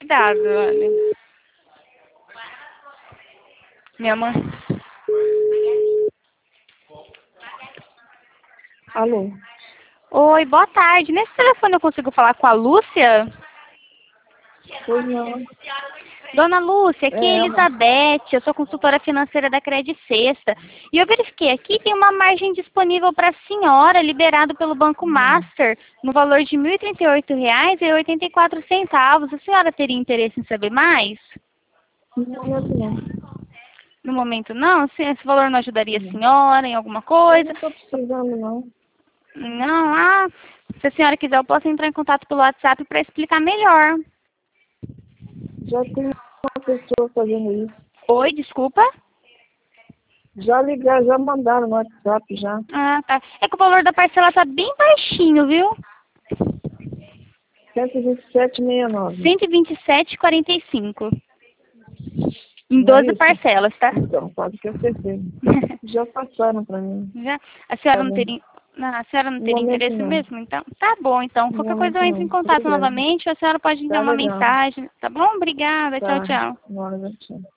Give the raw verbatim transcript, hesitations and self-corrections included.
cuidado, olha. Minha mãe. Alô? Oi, boa tarde. Nesse telefone eu consigo falar com a Lúcia? Pois não. Dona Lúcia, aqui é É ela. Elizabeth, eu sou consultora financeira da Credit Sexta. E eu verifiquei aqui, tem uma margem disponível para a senhora, liberado pelo Banco Master, no valor de mil e trinta e oito reais e oitenta e quatro centavos. A senhora teria interesse em saber mais? No momento não. No momento não? Se esse valor não ajudaria a Não. senhora em alguma Eu coisa? não estou precisando, não. Não, ah, se a senhora quiser eu posso entrar em contato pelo WhatsApp para explicar melhor. Já tem uma pessoa fazendo isso. Oi, desculpa? Já ligaram, já mandaram no WhatsApp já. Ah, tá. É que o valor da parcela tá bem baixinho, viu? cento e vinte e sete e sessenta e nove. cento e vinte e sete e quarenta e cinco. Em Não é doze isso? parcelas, tá? Então, quase que acertei. Já passaram para mim. Já? A Tá senhora não bem. teria, não, a senhora não No teria momento interesse não. mesmo? Então, tá bom, então. No Qualquer coisa momento eu entro em não. contato Obrigada. novamente, ou a senhora pode enviar Tá uma legal. mensagem, tá bom? Obrigada, tchau, Tá. tchau. Uma hora, tchau.